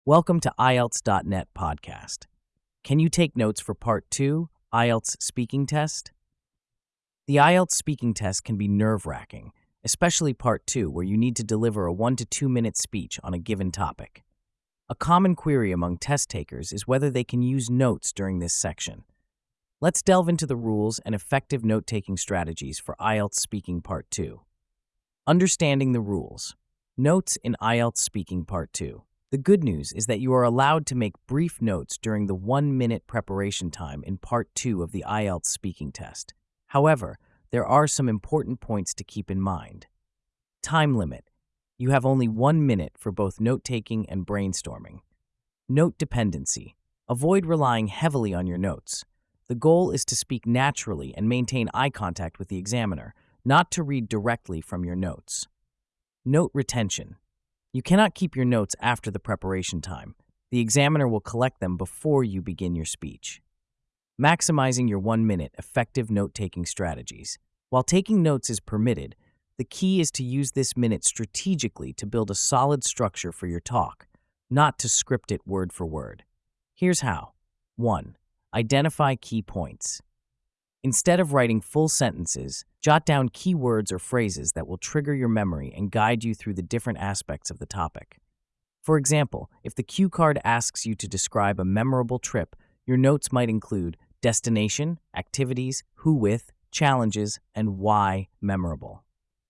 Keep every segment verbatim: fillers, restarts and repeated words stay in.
Welcome to I E L T S dot net podcast. Can you take notes for part two, I E L T S speaking test? The I E L T S speaking test can be nerve-wracking, especially part two, where you need to deliver a one to two minute speech on a given topic. A common query among test takers is whether they can use notes during this section. Let's delve into the rules and effective note-taking strategies for I E L T S speaking part two. Understanding the rules. Notes in I E L T S speaking part two. The good news is that you are allowed to make brief notes during the one-minute preparation time in part two of the I E L T S speaking test. However, there are some important points to keep in mind. Time limit. You have only one minute for both note-taking and brainstorming. Note dependency. Avoid relying heavily on your notes. The goal is to speak naturally and maintain eye contact with the examiner, not to read directly from your notes. Note retention. You cannot keep your notes after the preparation time. The examiner will collect them before you begin your speech. Maximizing your one-minute effective note-taking strategies. While taking notes is permitted, the key is to use this minute strategically to build a solid structure for your talk, not to script it word for word. Here's how. one. Identify key points. Instead of writing full sentences, jot down key words or phrases that will trigger your memory and guide you through the different aspects of the topic. For example, if the cue card asks you to describe a memorable trip, your notes might include destination, activities, who with, challenges, and why memorable.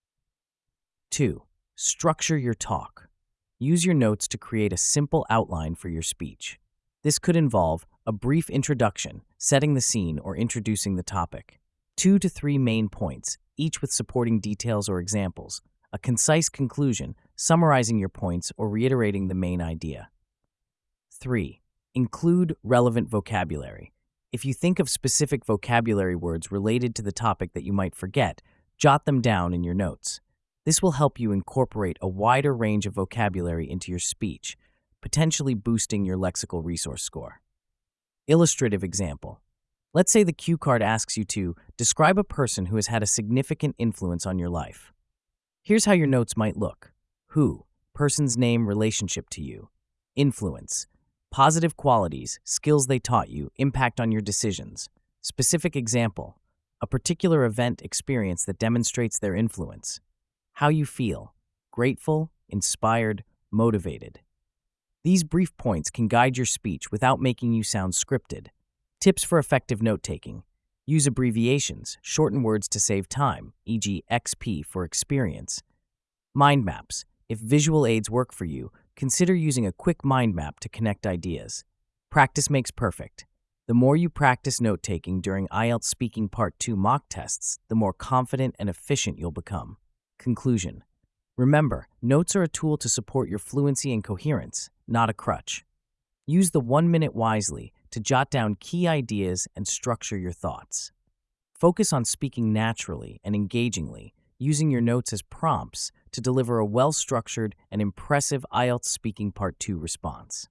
two. Structure your talk. Use your notes to create a simple outline for your speech. This could involve a brief introduction, setting the scene or introducing the topic. Two to three main points, each with supporting details or examples. A concise conclusion, summarizing your points or reiterating the main idea. three. Include relevant vocabulary. If you think of specific vocabulary words related to the topic that you might forget, jot them down in your notes. This will help you incorporate a wider range of vocabulary into your speech, potentially boosting your lexical resource score. Illustrative example. Let's say the cue card asks you to describe a person who has had a significant influence on your life. Here's how your notes might look. Who, person's name, relationship to you. Influence, positive qualities, skills they taught you, impact on your decisions. Specific example, a particular event experience that demonstrates their influence. How you feel, grateful, inspired, motivated. These brief points can guide your speech without making you sound scripted. Tips for effective note-taking. Use abbreviations, shorten words to save time, for example X P for experience. Mind maps. If visual aids work for you, consider using a quick mind map to connect ideas. Practice makes perfect. The more you practice note-taking during I E L T S Speaking Part two mock tests, the more confident and efficient you'll become. Conclusion. Remember, notes are a tool to support your fluency and coherence, not a crutch. Use the one minute wisely to jot down key ideas and structure your thoughts. Focus on speaking naturally and engagingly, using your notes as prompts to deliver a well-structured and impressive I E L T S Speaking Part two response.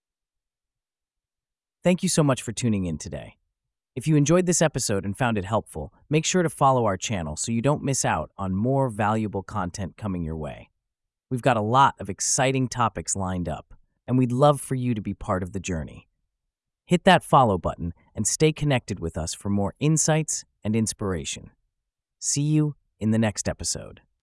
Thank you so much for tuning in today. If you enjoyed this episode and found it helpful, make sure to follow our channel so you don't miss out on more valuable content coming your way. We've got a lot of exciting topics lined up, and we'd love for you to be part of the journey. Hit that follow button and stay connected with us for more insights and inspiration. See you in the next episode.